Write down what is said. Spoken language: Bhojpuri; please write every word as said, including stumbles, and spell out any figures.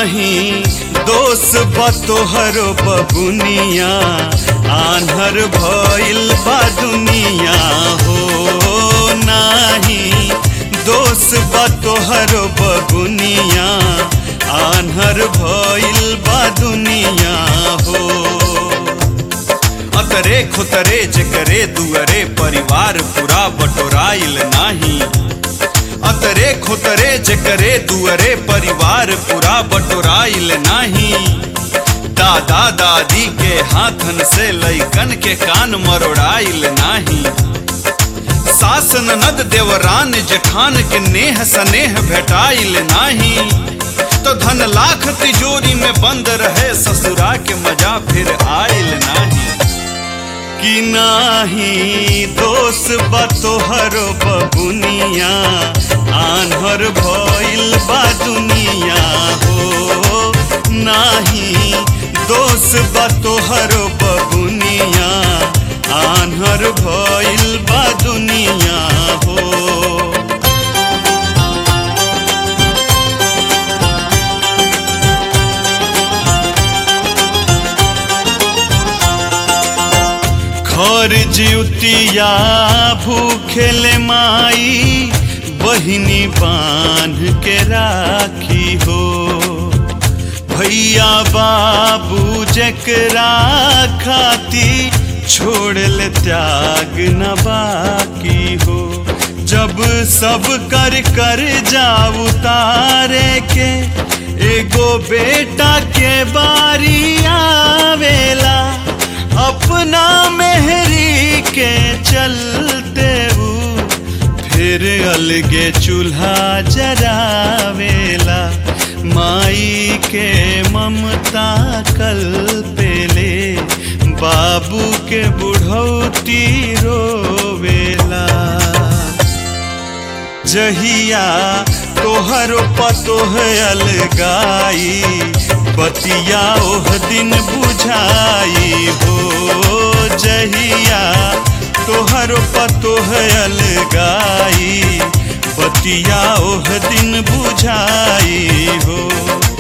नाही दोष बा तोहरो बबुनिया, आन्हर भइल बा दुनिया हो। नाही दोष बा तोहरो बबुनिया, आन्हर भइल बा दुनिया हो। अतरे खुतरे जकरे दुअरे परिवार पूरा बटोराइल नाही। अतरे खुतरे जकरे दुअरे परिवार पूरा बटोराइल नाही। दादा दादी के हाथन से लइकन के कान मरोड़ाइल नाही। सास ननद देवरान जेठान के नेह सनेह भेटाइल नाही। तो धन लाख तिजोरी में बंद रहे, ससुरा के मजा फिर आइल नाही। कि नाही दोष बा तोहरो बबुनिया, आन्हर भइल बा दुनिया हो। नाही दोष बा तोहरो बबुनिया, आन्हर भइल बा दुनिया हो। घर जिउतिया भूखेले माई, बहिनी बांध के राखी हो। भैया बाबू जकरा खाती, छोड़ले त्याग न बाकी हो। जब सब कर कर जा उतारे के, एगो बेटा के बारी आवेला। अपना मेहरी के चलते वो, फिर अलगे चूल्हा जरावेला। माई के ममता कल पेले, बाबू के बुढ़ौती रोवेला। जहिया तोहरो पतोह अलगाई, बतिया ओह दिन बुझाई हो। जहिया तोहरो पतोह अलगाई, बतिया ओह दिन बुझाई हो।